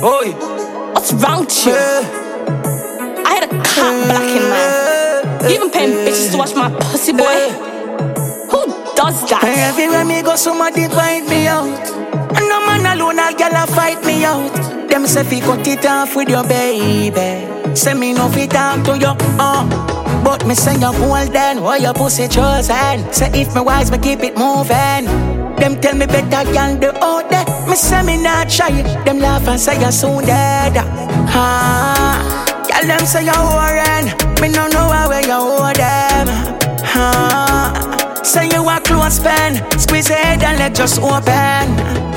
Oi. What's wrong with you? I had a cop blocking man. You even paying bitches to watch my pussy, boy? Who does that? Everywhere me go, somebody find me out. And no man alone, a girl fight me out. Them say fi cut it off with your baby. Say me no fit talk to you, but me say you golden, why your pussy chosen? Say if me wise, me keep it moving. Them tell me better girl do out there. Me say me not shy. Them laugh and say you soon dead. Girl them say you worrying. Me no know where you hold them. Say you a close pen. Squeeze your head and let just open.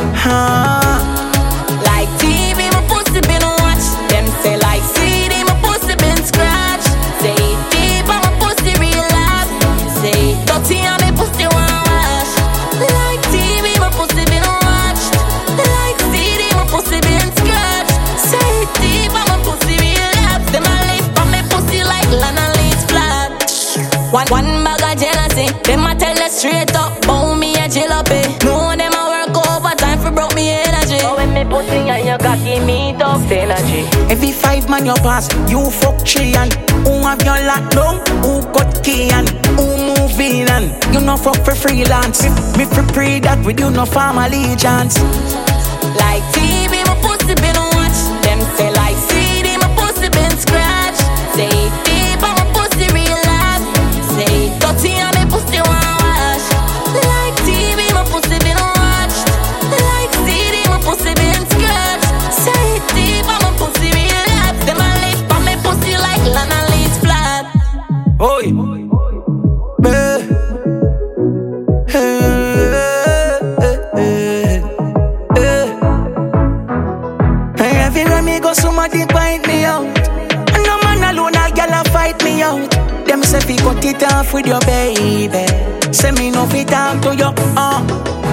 Like TV, my pussy been watch. Them say like CD, my pussy been scratch. Say deep, my pussy real life. Say dirty, and my pussy want wash. Like TV, my pussy been watch. Like CD, my pussy been scratch. Say deep, my pussy real life. Them a live from my pussy like Lana Lee's flat. One bag of jealousy. Them a tell us straight up, bow me a jalopy. No them a work overtime for broke me energy. But when me pussy and you got give me tough energy. Every 5 man you pass, you fuck 3 and who have your lockdown, who got key and who move in and you no fuck for freelance. Me for pray that with you no farm allegiance. Like TV, my pussy been watch. Them say like CD, my pussy been scratch. Say deep, my pussy real life. Say dirty, and my pussy want wash. Like TV, my pussy been watch. Like CD, my pussy been scratch. Say deep, my pussy real life. Them a live for my pussy like Lana Lee's flat. Oi. Everywhere me go, somebody find me out. And no man alone, a girl fight me out. Them say fi cut it off with your baby. Say me no fit talk to you,